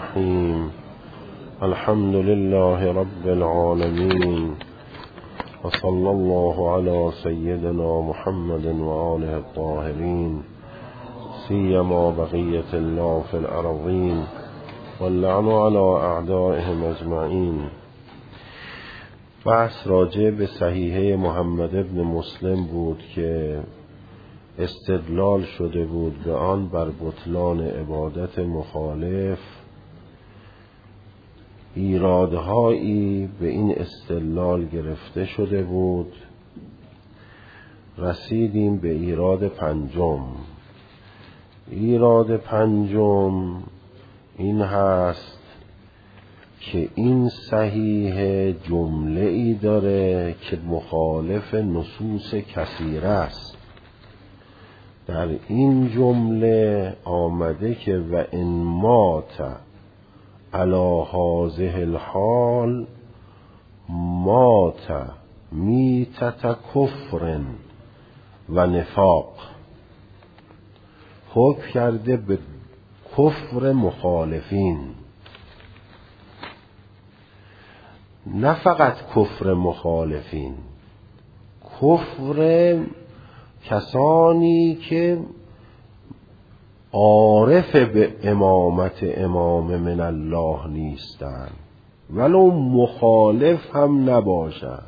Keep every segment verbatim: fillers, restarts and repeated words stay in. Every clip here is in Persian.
الرحیم. الحمد لله رب العالمین و صلی الله علی سیدنا محمد و آله الطاهرین سیما بقیة الله فی الارضین واللعن علی اعدائهم اجمعین. بحث راجع به صحیحه محمد ابن مسلم بود که استدلال شده بود به آن بر بطلان عبادت مخالف. ایرادهایی به این استدلال گرفته شده بود. رسیدیم به ایراد پنجم. ایراد پنجم این هست که این صحیح جمله ای داره که مخالف نصوص کثیره است. در این جمله آمده که و ان مات علی هذه الحال مات میتة کفر و نفاق. حکم کرده به کفر مخالفین، نه فقط کفر مخالفین، کفر کسانی که عارف به امامت امام من الله نیستند ولو مخالف هم نباشند.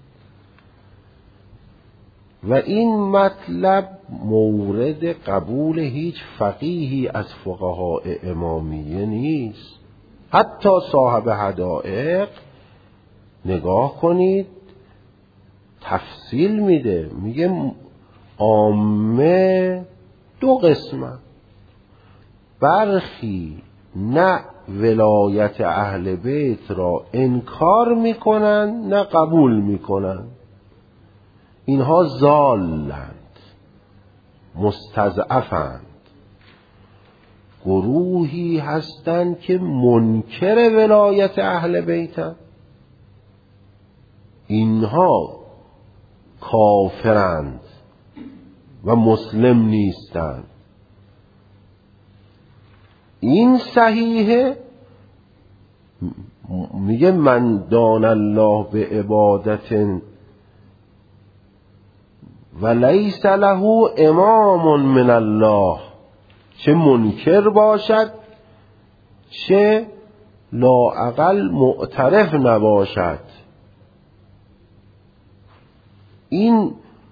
و این مطلب مورد قبول هیچ فقیهی از فقهای امامیه نیست. حتی صاحب حدائق نگاه کنید تفصیل میده، میگه عامه دو قسمه، برخی نه ولایت اهل بیت را انکار میکنن نه قبول میکنن. اینها ضالند، مستضعفند. گروهی هستند که منکر ولایت اهل بیتند، اینها کافرند و مسلم نیستند. این صحیحه میگه من دان الله به عبادت و لیس له امام من الله، چه منکر باشد چه لااقل معترف نباشد. این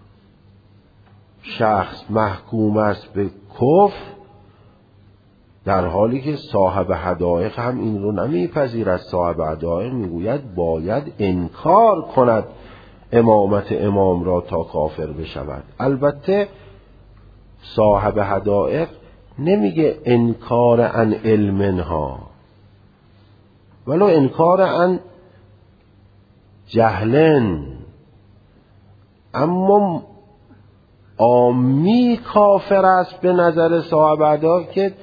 شخص محکوم است به کفر، در حالی که صاحب حدائق هم این رو نمیپذیرد. صاحب حدائق میگوید باید انکار کند امامت امام را تا کافر بشود. البته صاحب حدائق نمیگه انکار عن علمها، ولو انکار عن جهلن، اما عامی کافر است به نظر صاحب حدائق که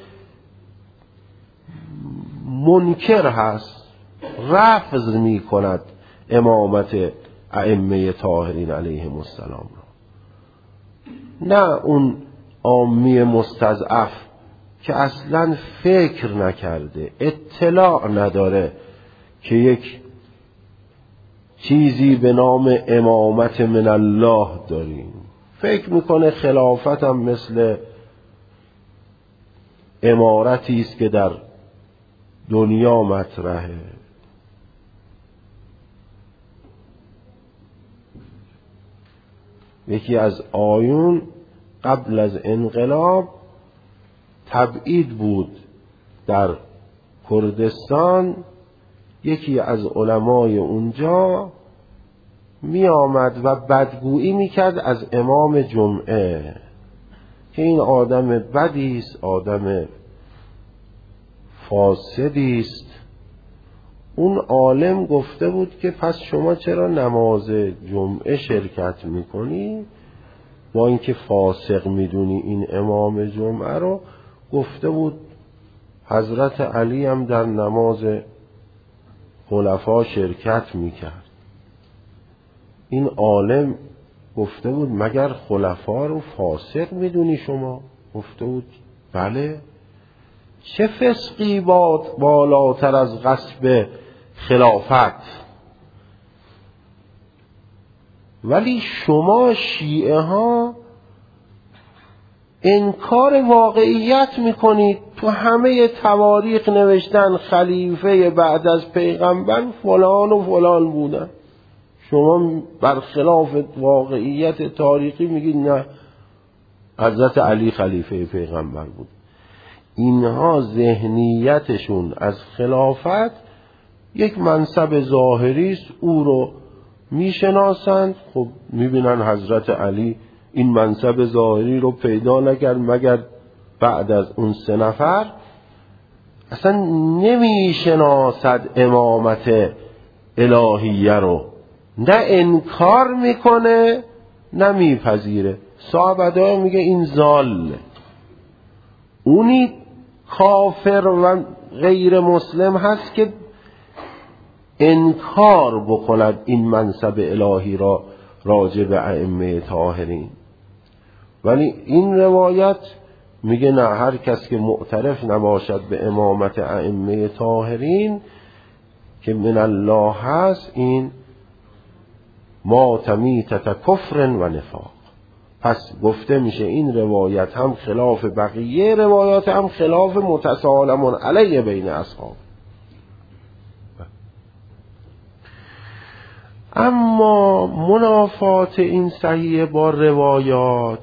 منکر هست، رفض می کند امامت ائمه طاهرین علیهم السلام را. نه اون عامی مستضعف که اصلا فکر نکرده، اطلاع نداره که یک چیزی به نام امامت من الله داریم. فکر میکنه خلافت هم مثل امارتی است که در دنیا مطرحه. یکی از آیون قبل از انقلاب تبعید بود در کردستان. یکی از علمای اونجا می آمد و بدگویی می کرد از امام جمعه که این آدم بدی است، آدم فاسدی است. اون عالم گفته بود که پس شما چرا نماز جمعه شرکت میکنی با اینکه فاسق میدونی این امام جمعه رو؟ گفته بود حضرت علی هم در نماز خلفا شرکت میکرد. این عالم گفته بود مگر خلفا رو فاسق میدونی شما؟ گفته بود بله. چه فسقی بالاتر از غصب خلافت؟ ولی شما شیعه ها انکار واقعیت میکنید. تو همه تواریخ نوشتن خلیفه بعد از پیغمبر فلان و فلان بودن. شما برخلاف واقعیت تاریخی میگید نه، حضرت علی خلیفه پیغمبر بود. اینها ذهنیتشون از خلافت یک منصب ظاهری است، او رو میشناسند. خب میبینن حضرت علی این منصب ظاهری رو پیدا نکرد مگر بعد از اون سه نفر. اصلا نمیشناسد امامت الهیه رو، نه انکار میکنه نه میپذیره. صحابه میگه این ضال. اونی کافر و غیر مسلم هست که انکار بکند این منصب الهی را راجع به ائمه طاهرین. ولی این روایت میگه نه، هر کس که معترف نباشد به امامت ائمه طاهرین که من الله هست، این مات میتة کفر و نفاق. پس گفته میشه این روایت هم خلاف بقیه روایات، هم خلاف متسالم علیه بین اصحاب. اما منافات این صحیح با روایات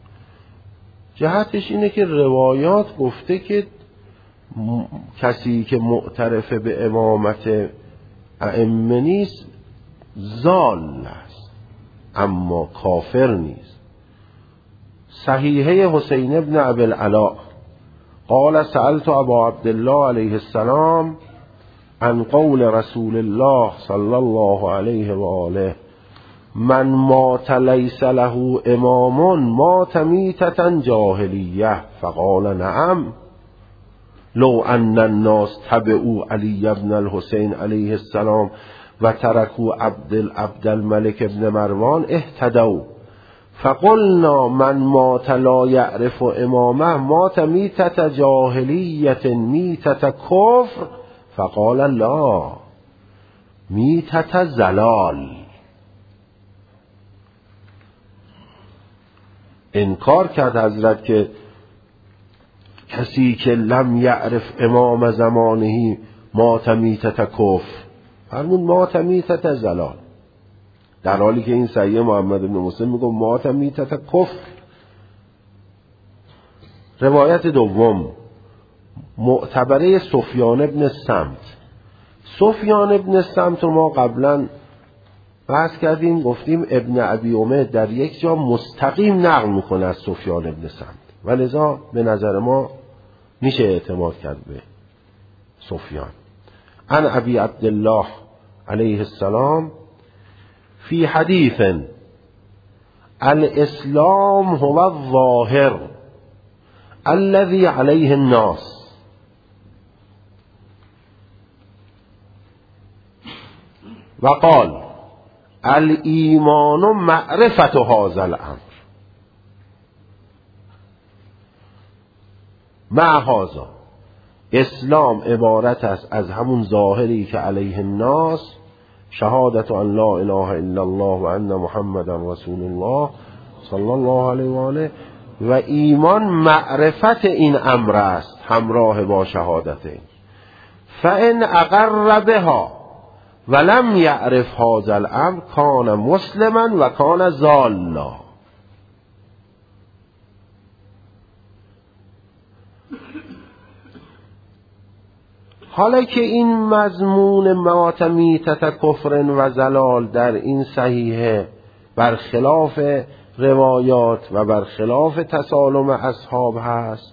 جهتش اینه که روایات گفته که م... کسی که معترف به امامت ائمه نیست ضال است، اما کافر نیست. صحیحه حسین ابن ابی العلا قال سألت ابا عبدالله علیه السلام عن قول رسول الله صلی الله علیه و آله من مات لیس له امام مات میتة جاهلیه فقال نعم لو ان الناس تبعوا علی ابن الحسین علیه السلام و ترکوا عبد عبد الملک ابن مروان اهتدوا فقلنا من مات لا یعرف امامه مات میتة جاهلیه میتة کفر فقال لا میتة زلال. انکار کرد حضرت که کسی که لم یعرف امام زمانهی مات میتة کفر، فرمود مات میتة زلال، در حالی که این صحیح محمد بن مسلم میگه مات میتة کفر. روایت دوم معتبره سفیان ابن سمت. سفیان ابن سمت رو ما قبلا بحث کردیم، گفتیم ابن ابی امید در یک جا مستقیم نقل میکنه از سفیان ابن سمت و لذا به نظر ما میشه اعتماد کرد به سفیان. عن ابی عبدالله علیه السلام فی حدیث الاسلام هو الظاهر الذي علیه الناس و قال الایمان معرفت هذا الامر مع هذا. اسلام عبارت است از همون ظاهری که علیه الناس، شهادت ان لا اله الا الله و ان محمد رسول الله صلی الله علیه و آله، و ایمان معرفت این امر است همراه با شهادتین. فان اقر بها ولم یعرف هذا الامر کان مسلما و کان ضالا. حالا که این مضمون مات میتة کفر و زلال در این صحیحه برخلاف روایات و برخلاف تسالم اصحاب هست،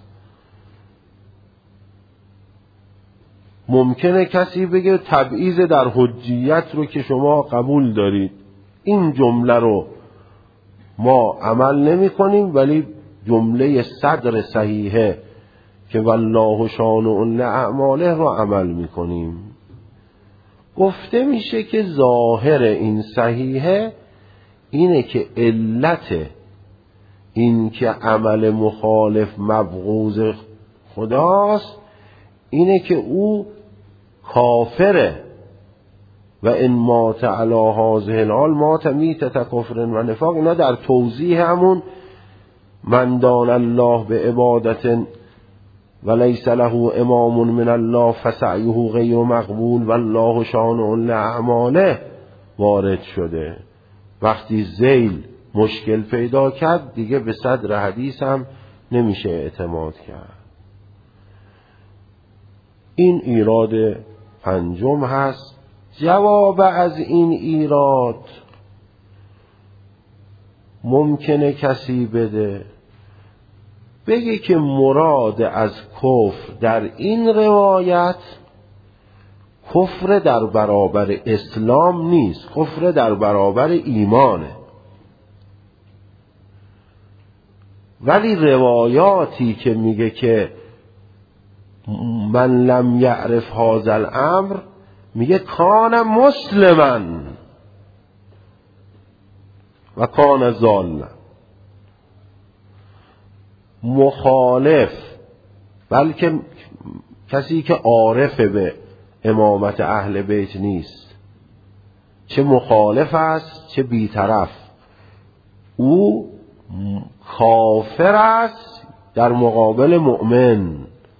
ممکنه کسی بگه تبعیض در حجیت رو که شما قبول دارید، این جمله رو ما عمل نمی کنیم ولی جمله صدر صحیحه که والله شانع لأعماله رو عمل می کنیم. گفته میشه که ظاهر این صحیحه اینه که علت این که عمل مخالف مبغوض خداست اینه که او کافره و ان مات علی هذه الحال مات میتة کفر و نفاق. اینا در توضیح همون من دان الله به عبادت و لیس له امام من الله فسعیه غیر مقبول والله شانع لاعماله وارد شده. وقتی ذیل مشکل پیدا کرد دیگه به صدر حدیث هم نمیشه اعتماد کرد. این ایراد پنجم هست. جواب از این ایراد ممکنه کسی بده بگه که مراد از کفر در این روایت کفر در برابر اسلام نیست، کفر در برابر ایمانه. ولی روایاتی که میگه که من لم یعرف هذا الامر میگه کان مسلما و کان ضالا، مخالف، بلکه کسی که عارف به امامت اهل بیت نیست، چه مخالف است چه بیطرف، او کافر است در مقابل مؤمن،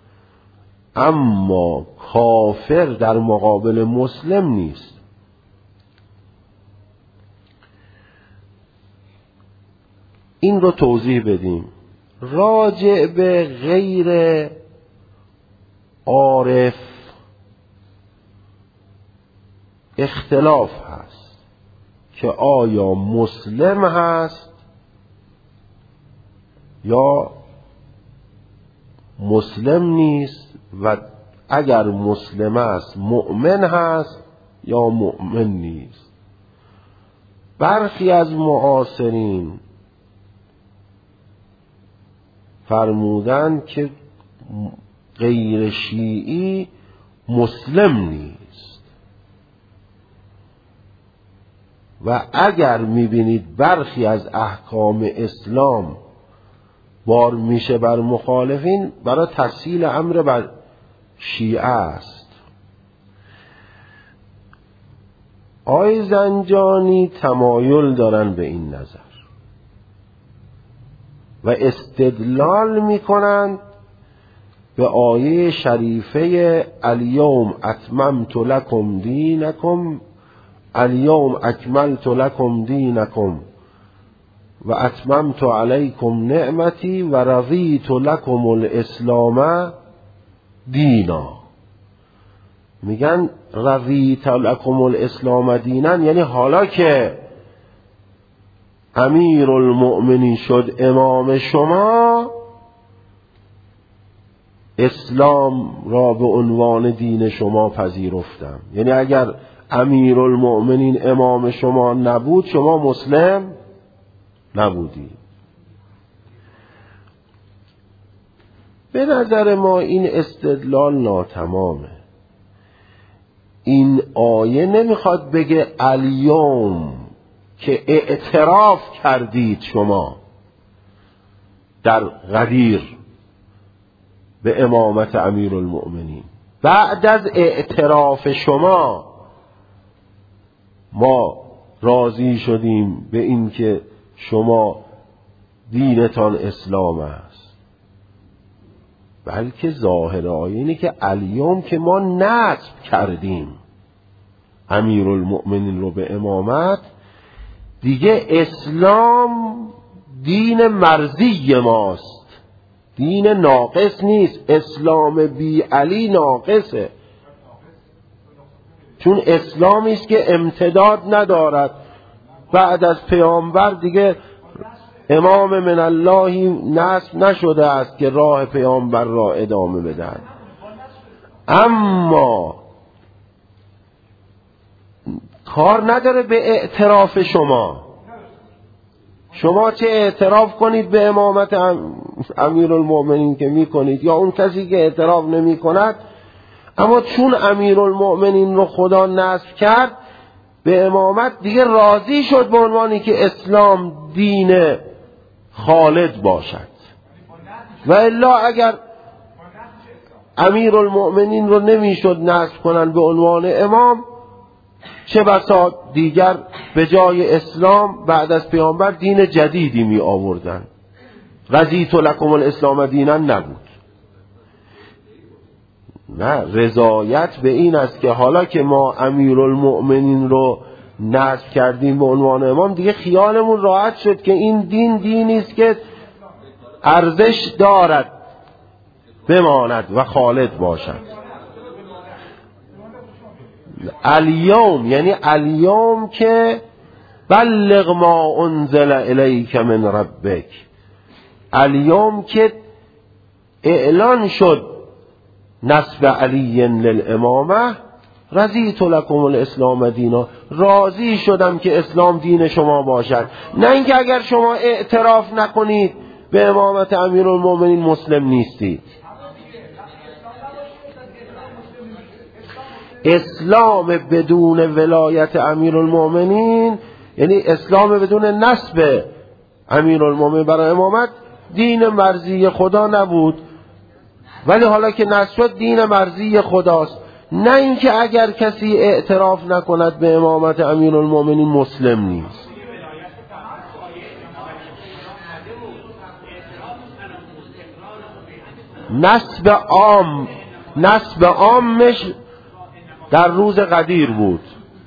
اما کافر در مقابل مسلم نیست. این رو توضیح بدیم. راجع به غیر عارف اختلاف هست که آیا مسلم هست یا مسلم نیست، و اگر مسلم است مؤمن هست یا مؤمن نیست. برخی از معاصرین فرمودن که غیر شیعی مسلم نیست، و اگر میبینید برخی از احکام اسلام بار میشه بر مخالفین، برای تسهیل امر بر شیعه است. آقای زنجانی تمایل دارن به این نظر و استدلال میکنند به آیه شریفه الیوم اتممت لکم دینکم الیوم اکملت لکم دینکم و اتممت علیکم نعمتی و رضیت لکم الاسلام دینا. میگن رضیت لکم الاسلام دینا یعنی حالا که امیر المؤمنین شد امام شما، اسلام را به عنوان دین شما پذیرفتم. یعنی اگر امیر المؤمنین امام شما نبود شما مسلم نبودی. به نظر ما این استدلال ناتمامه. این آیه نمیخواد بگه الیوم که اعتراف کردید شما در غدیر به امامت امیر المؤمنین، بعد از اعتراف شما ما راضی شدیم به این که شما دینتان اسلام است. بلکه ظاهر آیه اینه که الیوم که ما نصب کردیم امیر المؤمنین رو به امامت، دیگه اسلام دین مرضی ماست، دین ناقص نیست. اسلام بی علی ناقصه، چون اسلامی است که امتداد ندارد. بعد از پیامبر دیگه امام من اللهی نصب نشده است که راه پیامبر را ادامه بدهد. اما کار نداره به اعتراف شما. شما چه اعتراف کنید به امامت امیر المؤمنین که می کنید یا اون کسی که اعتراف نمی کند، اما چون امیر المؤمنین رو خدا نصب کرد به امامت، دیگه راضی شد به عنوانی که اسلام دین خالد باشد. و الا اگر امیرالمؤمنین رو نمیشد نصب کنن به عنوان امام، چه بسا دیگر به جای اسلام بعد از پیامبر دین جدیدی می آوردن. رضیت لکم الاسلام دینا نبود. نه، رضایت به این است که حالا که ما امیرالمؤمنین رو نصب کردیم به عنوان امام، دیگه خیالمون راحت شد که این دین دینی است که ارزش دارد بماند و خالد باشد. الیوم یعنی الیوم که بلغ ما انزل الیک من ربک، الیوم که اعلان شد نسب علی للامامه، رضیت لکم الاسلام دینا، راضی شدم که اسلام دین شما باشد. نه اینکه اگر شما اعتراف نکنید به امامت امیرالمؤمنین مسلم نیستید. اسلام بدون ولایت امیرالمؤمنین یعنی اسلام بدون نسب امیرالمؤمنین برای امامت دین مرضی خدا نبود، ولی حالا که نسب شد دین مرضی خداست. نه اینکه اگر کسی اعتراف نکند به امامت امیرالمؤمنین مسلم نیست. نسب عام، نسب عامش در روز قدیر بود.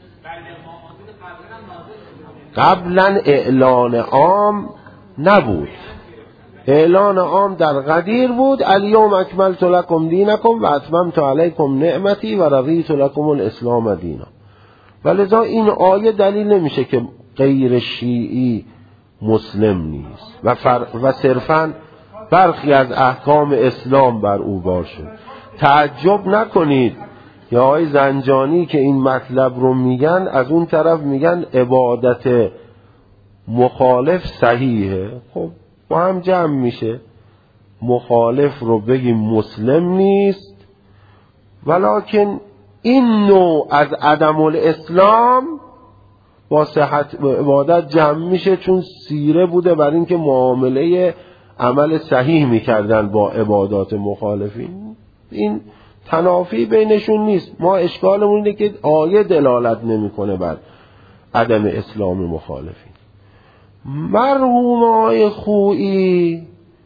قبلا اعلان عام نبود، اعلان عام در قدیر بود. الیوم اکملت لکم دینکم و اتممت علیکم نعمتی و رضیت لکم الاسلام دینا. ولذا این آیه دلیل نمیشه که غیر شیعی مسلم نیست و, فر... و صرفاً برخی از احکام اسلام بر او بار شد. تعجب نکنید یا آقای زنجانی که این مطلب رو میگن، از اون طرف میگن عبادت مخالف صحیحه. خب با هم جمع میشه، مخالف رو بگیم مسلم نیست، ولکن این نوع از عدم الاسلام با صحت عبادت جمع میشه، چون سیره بوده بر این که معامله عمل صحیح میکردن با عبادات مخالفین. این تنافی بینشون نیست. ما اشکالمون اینه که آیه دلالت نمیکنه بر عدم اسلام مخالفین. مرحوم آقای خویی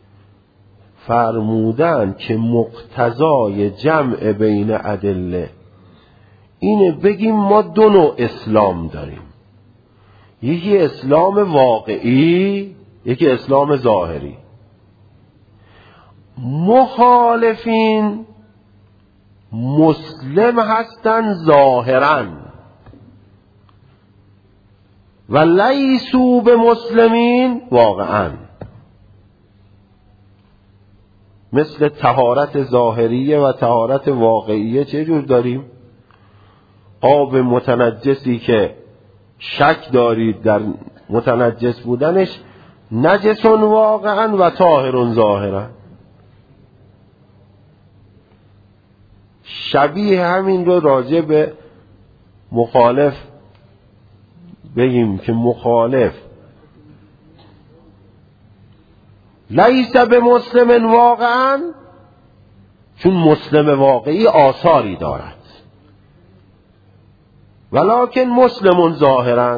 فرمودن که مقتضای جمع بین ادله اینه بگیم ما دو نوع اسلام داریم، یکی اسلام واقعی، یکی اسلام ظاهری. مخالفین مسلم هستن ظاهرا و لیسو به مسلمین واقعا. مثل طهارت ظاهریه و طهارت واقعیه چه جور داریم؟ آب متنجسی که شک دارید در متنجس بودنش، نجسون واقعا و طاهرون ظاهرا. شبیه همین رو راجع به مخالف بگیم که مخالف لیس به مسلم واقعا، چون مسلم واقعی آثاری دارد، ولکن مسلمون ظاهرا.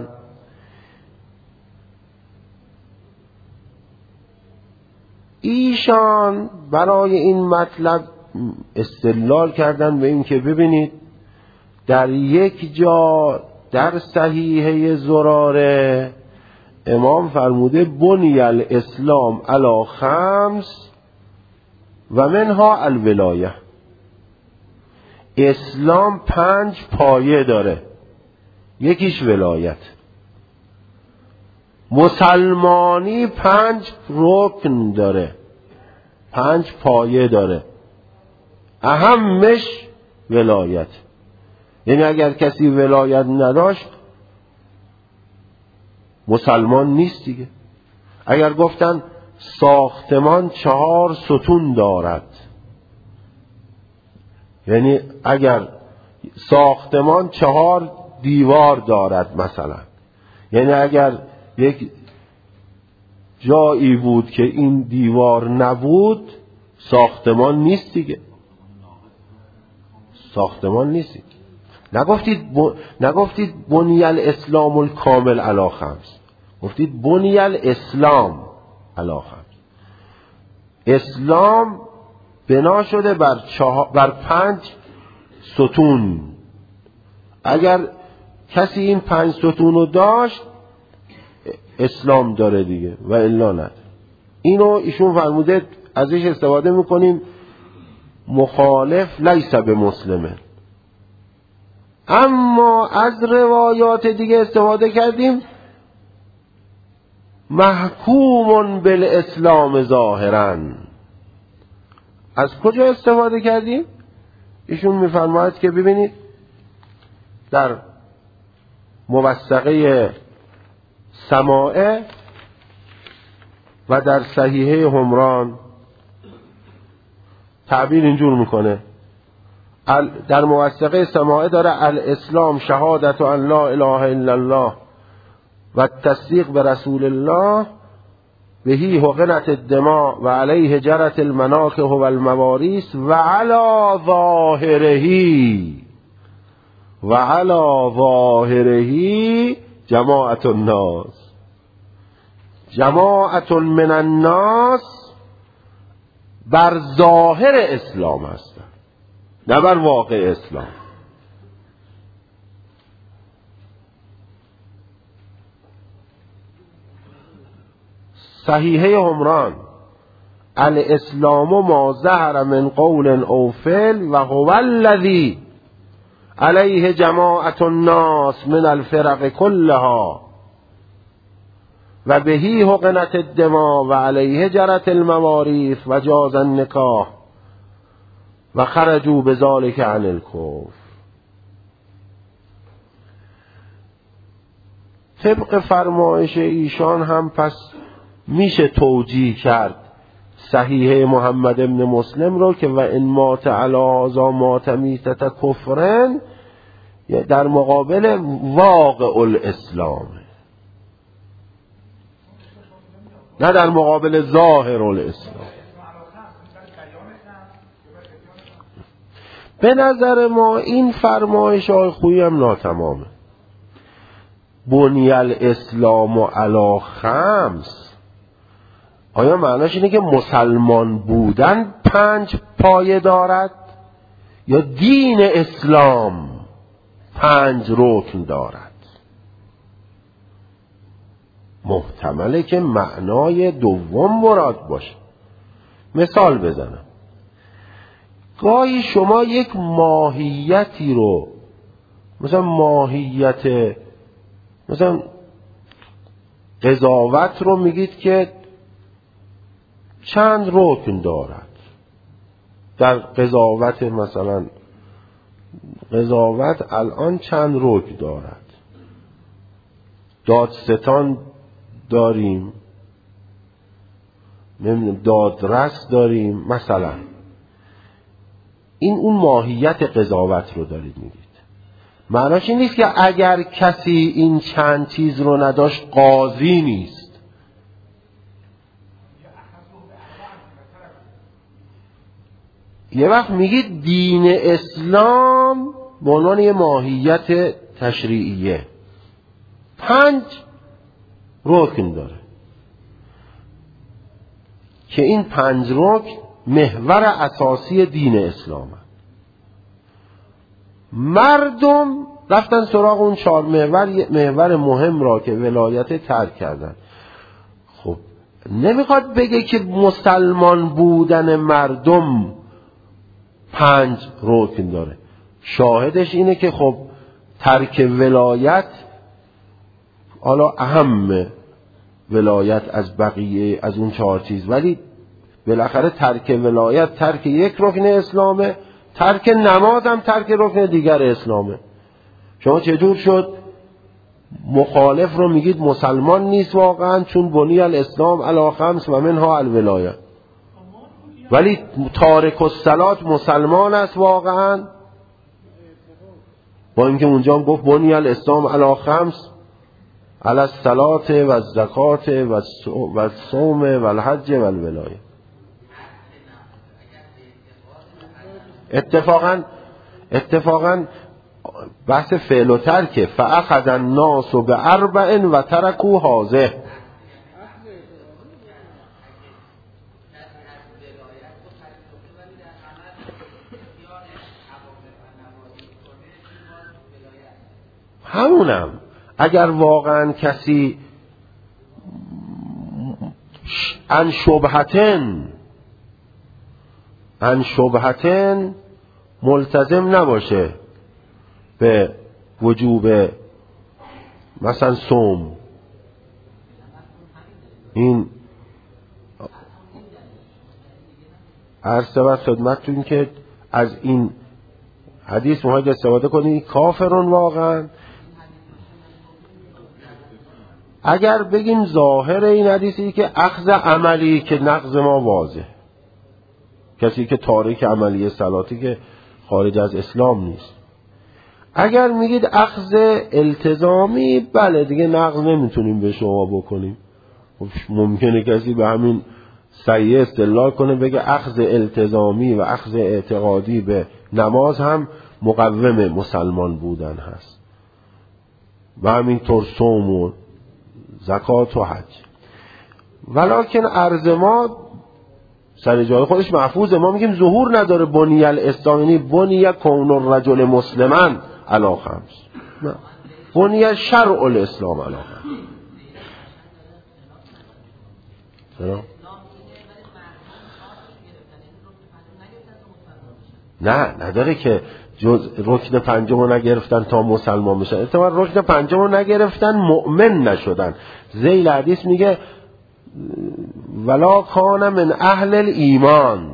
ایشان برای این مطلب استدلال کردن به این که ببینید در یک جا در صحیحه زراره امام فرموده بنی الاسلام علی خمس و منها الولایه. اسلام پنج پایه داره، یکیش ولایت. مسلمانی پنج رکن داره، پنج پایه داره، اهمش ولایت. یعنی اگر کسی ولایت نداشت مسلمان نیست دیگه. اگر گفتن ساختمان چهار ستون دارد، یعنی اگر ساختمان چهار دیوار دارد مثلا، یعنی اگر یک جایی بود که این دیوار نبود ساختمان نیست دیگه. ساختمان نیستید. نگفتید ب... نگفتید بنی الاسلام الکامل علی خمس، گفتید بنی الاسلام علی خمس. اسلام بنا شده بر, چه... بر پنج ستون. اگر کسی این پنج ستون رو داشت اسلام داره دیگه، و الا نه. اینو ایشون فرموده ازش استفاده میکنیم مخالف لیس به مسلمه. اما از روایات دیگه استفاده کردیم محکوم بالاسلام ظاهرا. از کجا استفاده کردیم؟ ایشون میفرماید که ببینید در موثقه سماعه و در صحیحه همران تعبیر اینجور میکنه. در موثقه سماعه داره الاسلام شهادت ان لا اله الا الله و تصدیق به رسول الله بهی حقنت الدماء و علیه جرت المناکه و المواریث و علی ظاهرهی و علی ظاهرهی جماعت الناس. جماعت من الناس بر ظاهر اسلام هستن، نه بر واقع اسلام. صحیحه همران الاسلام ما ظهر من قول او فعل و هو الذی علیه جماعت الناس من الفرق كلها و بهی حقنت الدماء و علیه جرت المواریث و جاز النکاح و خرجوا بذلك عن الکفر. طبق فرمایش ایشان هم پس میشه توجیه کرد صحیح محمد ابن مسلم رو که و ان مات علی هذا مات میتة کفرن در مقابل واقع الاسلام، نه در مقابل ظاهر الاسلام. به نظر ما این فرمایش های خویی هم ناتمامه. بنی الاسلام علی خمس، آیا معناش اینه که مسلمان بودن پنج پایه دارد یا دین اسلام پنج رکن دارد؟ محتمله که معنای دوم مراد باشه. مثال بزنم. گاهی شما یک ماهیتی رو، مثلا ماهیت مثلا قضاوت رو میگید که چند رکن دارد. در قضاوت مثلا قضاوت الان چند رکن دارد. دادستان داریم، نمیدونم دادرس داریم مثلا. این اون ماهیت قضاوت رو دارید میگید. معناش این نیست که اگر کسی این چند چیز رو نداشت قاضی نیست. یه وقت میگید دین اسلام به عنوان یه ماهیت تشریعیه پنج رکن داره که این پنج رکن محور اساسی دین اسلامه. مردم رفتن سراغ اون چهار محور محور مهم را که ولایت ترک کردن. خب نمیخواد بگه که مسلمان بودن مردم پنج رکن داره. شاهدش اینه که خب ترک ولایت حالا اهم ولایت از بقیه از اون چهار چیز، ولی بالاخره ترک ولایت ترک یک رکن اسلامه، ترک نماز هم ترک رکن دیگر اسلامه. شما چجور شد مخالف رو میگید مسلمان نیست واقعا چون بنی الاسلام علی خمس و منها الولایه، ولی تارک الصلات مسلمان است واقعا، با اینکه اونجا هم گفت بنی الاسلام علی خمس علی الصلات و الزکات و الصوم و الحج و الولایه. اتفاقا اتفاقا بحث فعل و ترکه. فاخذ الناس باربع و ترکوا هذه. همونم اگر واقعا کسی ان شبهتن ان شبهتن ملتزم نباشه به وجوب مثلا صوم، این عرض شود خدمتتون که از این حدیث محاید استفاده کنی کافرون واقعا. اگر بگیم ظاهر این حدیثی که اخذ عملی که نقض ما واضح، کسی که تارک عملی صلاتی که خارج از اسلام نیست. اگر میگید اخذ التزامی، بله دیگه نقض نمیتونیم به شما بکنیم. ممکنه کسی به همین صحیح استدلال کنه بگه اخذ التزامی و اخذ اعتقادی به نماز هم مقوم مسلمان بودن هست و همینطور صوم و زکات و حج. ولکن عرض ما سر جای خودش محفوظه. ما میگیم ظهور نداره بنی الاسلام، یعنی بنی کون الرجل مسلما علی خمس، نه بنی شرع الاسلام علی خمس. چرا؟ نه نداره که جز رکن پنجم رو نگرفتن تا مسلمان بشن. اتفاقا رکن پنجم رو نگرفتن مؤمن نشدن. ذیل حدیث میگه ولا کان من اهل الایمان.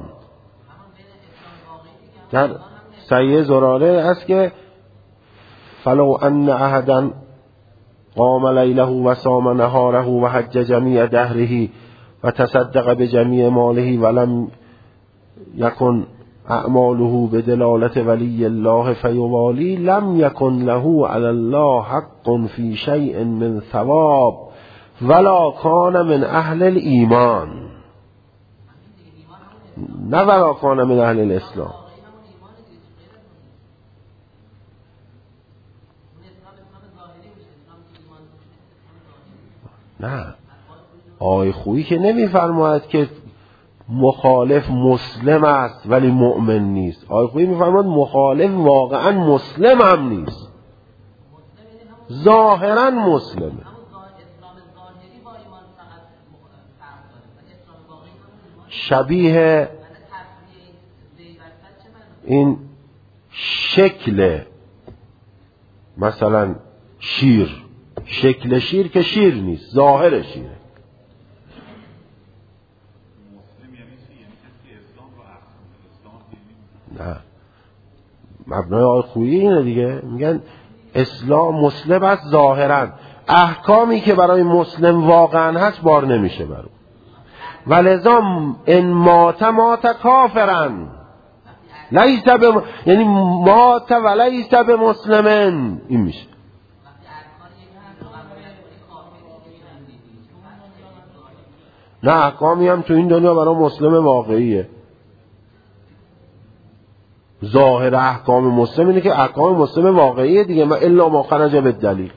در صحیح زراره است که فلو ان احدا قام لیله و صام نهاره و حج جمیع دهره و تصدق بجمیع ماله ولم یکن اعماله بدلالت ولی الله فیوالی لم یکن له علی الله حق فی شیء من ثواب ولا کان من اهل الایمان، نه ولا کان من اهل الاسلام. نه آی خویی که نمیفرماید که مخالف مسلم است ولی مؤمن نیست. آی خویی میفرماید مخالف واقعا مسلم هم نیست، ظاهرا مسلمه. شبیه این شکل مثلا شیر، شکل شیر که شیر نیست، ظاهر شیره. نه مبنای آقای خویی اینه دیگه، میگن اسلام مسلم است ظاهرا، احکامی که برای مسلم واقعا هست بار نمیشه برو. ولذا ان مات مات کافرن لیس به، یعنی مات و لیس به مسلمن، این میشه. نه احکامی هم تو این دنیا برای مسلم واقعیه. ظاهر احکام مسلم اینه که احکام مسلم واقعیه دیگه، ما الا ما خرج بالدلیل.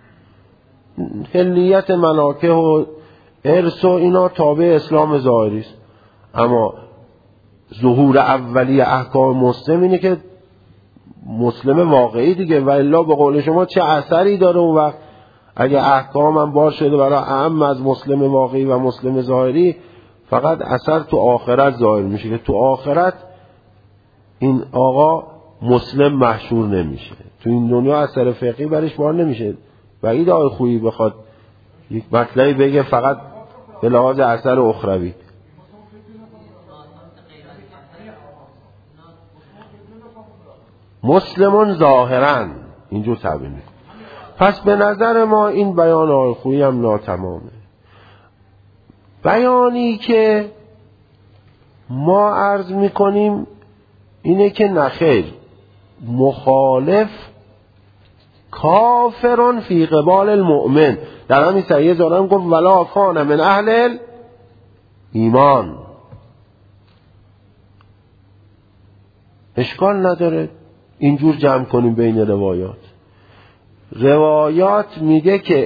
حلیت مناکه و ارث و اینا تابع اسلام ظاهری است، اما ظهور اولی احکام مسلم اینه که مسلم واقعی دیگه. و الا به قول شما چه اثری داره اون وقت اگه احکام هم بار شده برای اعم از مسلم واقعی و مسلم ظاهری، فقط اثر تو آخرت ظاهر میشه که تو آخرت این آقا مسلم محشور نمیشه، تو این دنیا اثر فقهی برش بار نمیشه. و این آقای خویی بخواد یک مطلبی بگه فقط به لحاظ اثر اخروی. مسلمون ظاهرا اینجور تعبیر میکنه. پس به نظر ما این بیان آقای خویی هم ناتمامه. بیانی که ما عرض میکنیم اینه که نخیر، مخالف کافرون فی قبال المؤمن. در همین صحیح زارم گفت ولا کان من اهل ایمان. اشکال نداره اینجور جمع کنیم بین روایات. روایات میگه که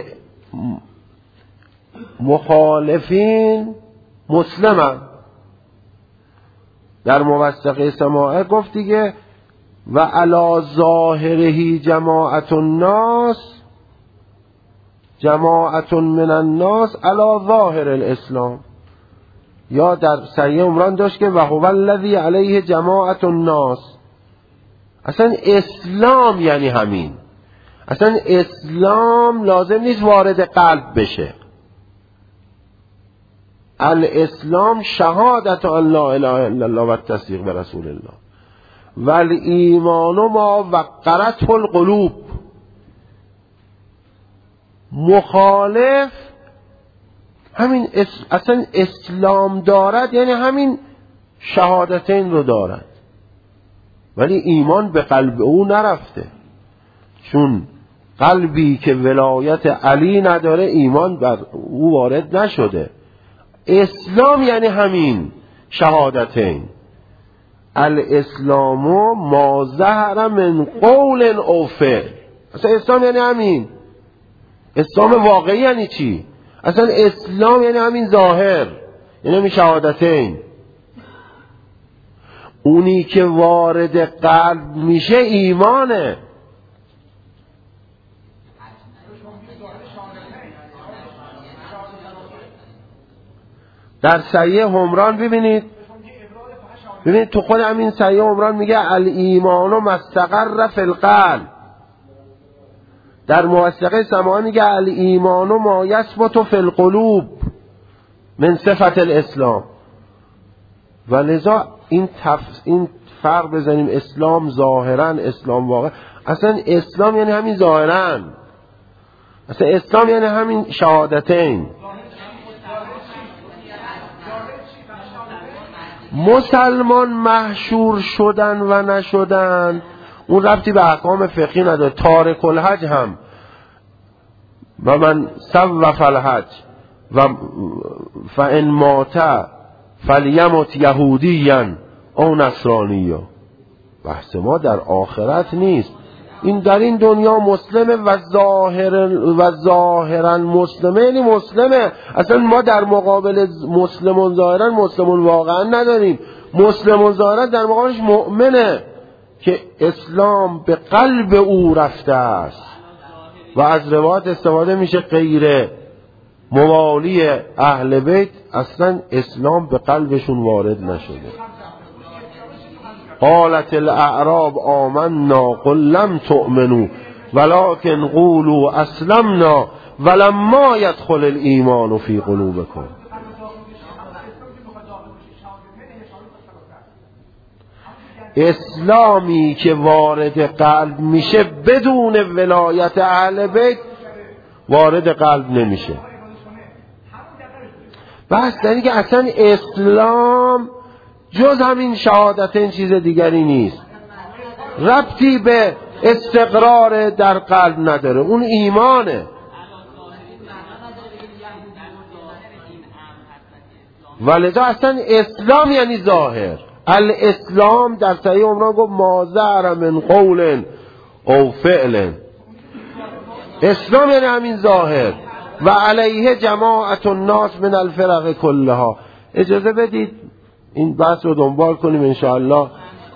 مخالفین مسلمن. در موثقه سماعه گفت دیگه و علی ظاهره جماعت الناس جماعت من الناس علی ظاهر الاسلام. یا در صحیح عمران داشت که و هو الذی علیه جماعت الناس. اصلا اسلام یعنی همین. اصلا اسلام لازم نیست وارد قلب بشه. الاسلام شهادت ان لا اله الا الله و تصدیق به رسول الله و الایمان ما وقرته القلوب. مخالف همین اس... اصلا اسلام دارد یعنی همین شهادتین رو دارد، ولی ایمان به قلب او نرفته، چون قلبی که ولایت علی نداره ایمان بر او وارد نشده. اسلام یعنی همین شهادتین. الاسلام ما ظهر من قول او فعل. اصلا اسلام یعنی همین. اسلام واقعی یعنی چی؟ اصلا اسلام یعنی همین ظاهر، یعنی همین شهادتین. اونی که وارد قلب میشه ایمانه. در صحیح عمران ببینید ببینید تو خود همین صحیح عمران میگه الایمان مستقر فی القلب. در موثقه سماعه میگه الایمان ما یثبت فی القلوب من صفت الاسلام. و لذا این تف... این فرق بزنیم اسلام ظاهرا اسلام واقع. اصلا اسلام یعنی همین ظاهرا. اصلا اسلام یعنی همین شهادتین. مسلمان محشور شدن و نشدن اون ربطی به احکام فقهی نداره. تارک الحج هم و من سوف الحج و فان مات فلیمت یهودیا او نصرانیا. بحث ما در آخرت نیست. این در این دنیا مسلمه و ظاهر و ظاهرا مسلمه، یعنی مسلمه. اصلا ما در مقابل مسلمون ظاهرا مسلمون واقعا نداریم. مسلمون ظاهرا در مقابلش مؤمنه که اسلام به قلب او رفته است و از روایات استفاده میشه غیر موالی اهل بیت اصلا اسلام به قلبشون وارد نشده. قالت الاعراب آمنا قل لم تؤمنوا ولكن قولوا اسلمنا ولما يدخل الايمان في قلوبكم. اسلامی که وارد قلب میشه بدون ولایت اهل بیت وارد قلب نمیشه. بس یعنی که اصلا اسلام جز همین شهادتین چیز دیگری نیست، ربطی به استقرار در قلب نداره، اون ایمانه. ولذا اصلا اسلام یعنی ظاهر. الاسلام در صحیح عمران گفت ما ظهر من قول او فعل. اسلام یعنی همین ظاهر. و علیه جماعت الناس من الفرق کلها. اجازه بدید این بحث رو دنبال کنیم انشاءالله.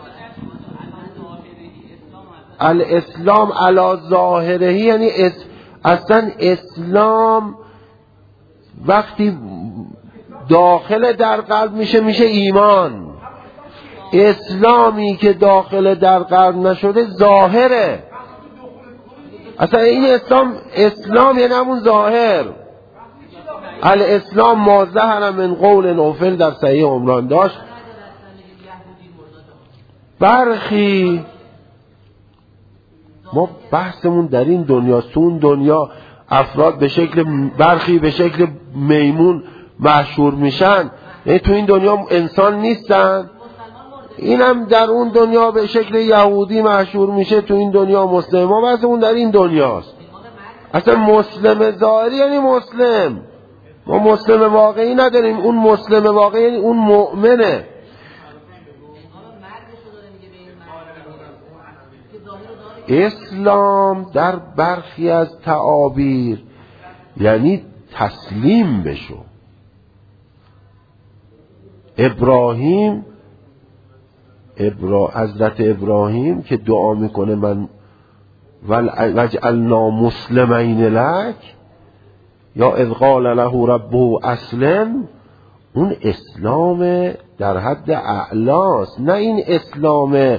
الاسلام علی ظاهره یعنی اس... اصلا اسلام وقتی داخل در قلب میشه میشه ایمان. اسلامی که داخل در قلب نشده ظاهره. اصلا این اسلام اسلام یعنی همون ظاهر. الاسلام ما ظهر من قول او فعل در صحیح عمران داشت. برخی ما بحثمون در این دنیا، تو اون دنیا افراد به شکل برخی به شکل میمون محشور میشن، یعنی تو این دنیا انسان نیستن. اینم در اون دنیا به شکل یهودی محشور میشه، تو این دنیا مسلم. ما بحثمون در این دنیاست. اصلا مسلم ظاهری یعنی مسلم، ما مسلم واقعی نداریم. اون مسلم واقعی یعنی اون مؤمنه. اسلام در برخی از تعابیر یعنی تسلیم بشو. ابراهیم ابرا حضرت ابراهیم که دعا میکنه من وجعلنا مسلمین لک یا اذ قال له ربه اسلم، اون اسلام در حد اعلاست، نه این اسلام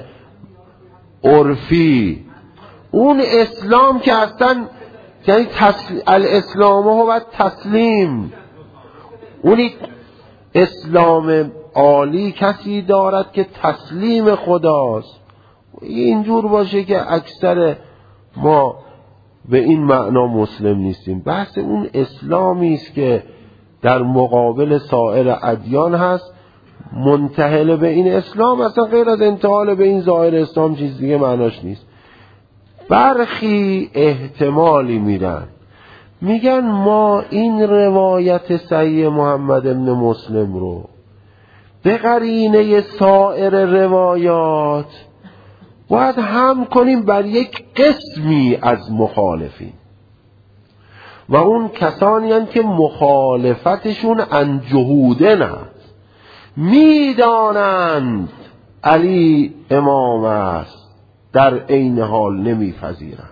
عرفی. اون اسلام که اصلا یعنی تسل... الاسلام هو تسلیم. اونی اسلام عالی کسی دارد که تسلیم خداست. اینجور باشه که اکثر ما به این معنا مسلم نیستیم. بحث اون اسلامی است که در مقابل سایر ادیان هست، منتهل به این اسلام، اصلا غیر از انتقال به این ظاهر اسلام چیز دیگه معناش نیست. برخی احتمالی میدن، میگن ما این روایت صحیح محمد ابن مسلم رو به قرینه سایر روایات باید هم کنیم بر یک قسمی از مخالفین، و اون کسانی هستند که مخالفتشون عن جهودن است، میدانند علی امام است، در عین حال نمیپذیرند.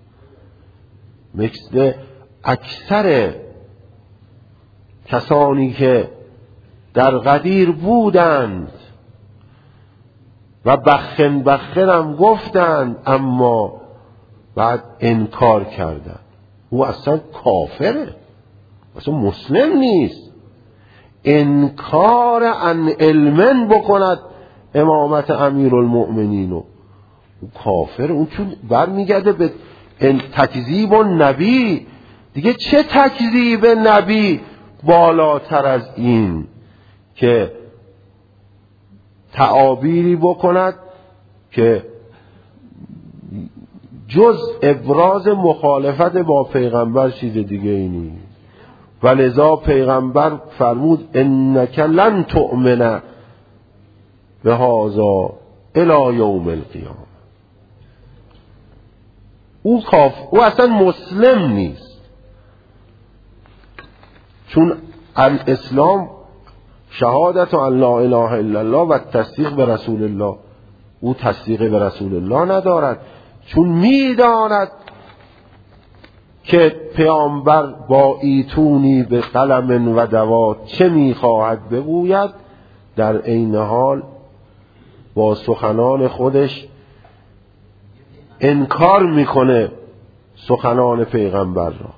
مثل اکثر کسانی که در غدیر بودند و بخن بخن هم گفتند اما بعد انکار کردند. او اصلا کافره، اصلا مسلم نیست. انکار عن علمن بکند امامت امیرالمؤمنین، او کافر. اون چون برمیگرده به تکذیب النبی دیگه. چه تکذیب نبی بالاتر از این که تعابیری بکند که جز ابراز مخالفت با پیغمبر چیز دیگه ای نیست. ولذا پیغمبر فرمود انک لن تؤمن بهذا الی یوم القیامه. او کاف او اصلا مسلم نیست، چون الاسلام شهادت ان لا اله الا الله و تصدیق به رسول الله. او تصدیق به رسول الله ندارد، چون میداند که پیامبر با ایتونی به قلم و دوات چه میخواهد بگوید، در عین حال با سخنان خودش انکار میکنه سخنان پیغمبر را.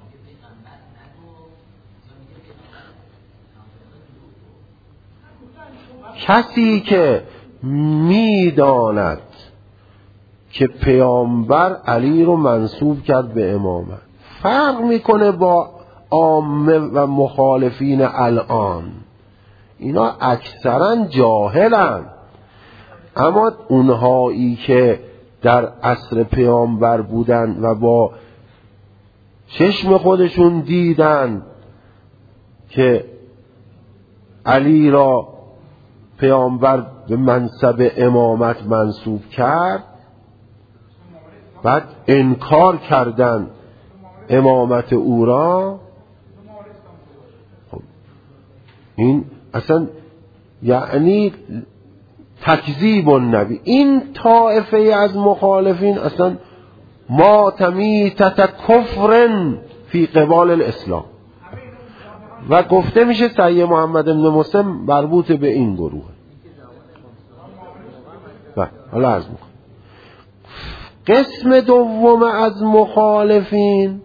کسی که میداند که پیامبر علی رو منسوب کرد به امامت، فرق میکنه با عامه و مخالفین الان. اینا اکثرا جاهلن، اما اونهایی که در عصر پیامبر بودن و با چشم خودشون دیدن که علی را پیامبر به منصب امامت منصوب کرد، بعد انکار کردن امامت او را، خب این اصلا یعنی تکذیب النبی. این طائفه از مخالفین اصلا ما تمیتت کفرن فی قبال الاسلام، و گفته میشه صحیح محمد ابن مسلم مربوط به این گروه. و حالا عرض میکنم قسم دوم از مخالفین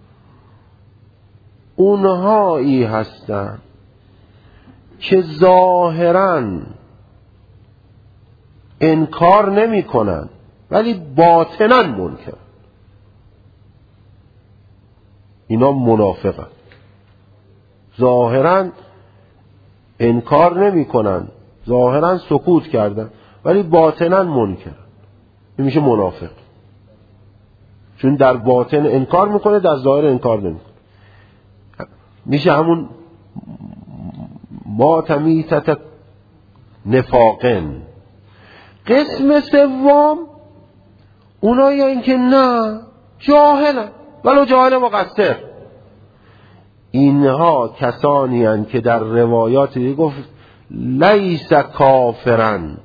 اونهایی هستند که ظاهراً انکار نمی کنن ولی باطناً منکر. اینا منافقن. ظاهراً انکار نمی کنن، ظاهراً سکوت کردن، ولی باطناً منکر. این میشه منافق، چون در باطن انکار میکنه، در ظاهر انکار نمیکنه. میشه همون ما تمیتت نفاقن. قسم سوم اونا یا اینکه نه جاهلن ولو جاهل مقصر. اینها کسانی هستند که در روایات دیگه گفت لیس کافرن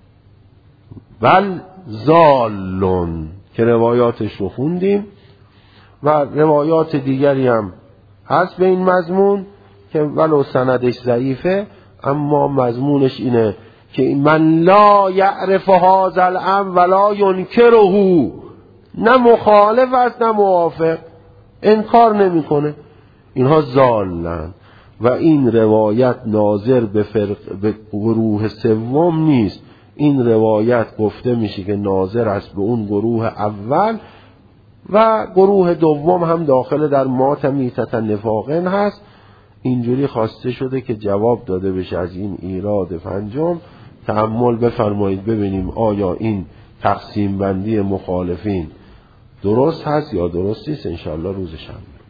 بل ضالون که روایاتش رو خوندیم و روایات دیگری هم هست به این مضمون که ولو سندش ضعیفه اما مضمونش اینه که من لا یعرف هذا الامر ولا ینکره، نه مخالف است نه موافق، انکار نمیکنه، اینها ضالن. و این روایت ناظر به, فرق به گروه سوم نیست، این روایت گفته میشه که ناظر است به اون گروه اول و گروه دوم هم داخل در ماتمیتت نفاقن هست. اینجوری خواسته شده که جواب داده بشه از این ایراد پنجم. تأمل بفرمایید ببینیم آیا این تقسیم بندی مخالفین درست هست یا درست نیست. انشاءالله روز شنبه